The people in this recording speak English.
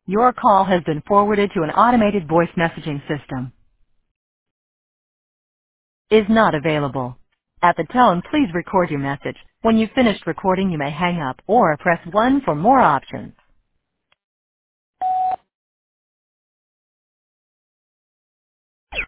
Your call has been forwarded to an automated voice messaging system. Is not available. At the tone, please record your message. When you've finished recording, you may hang up or press 1 for more options.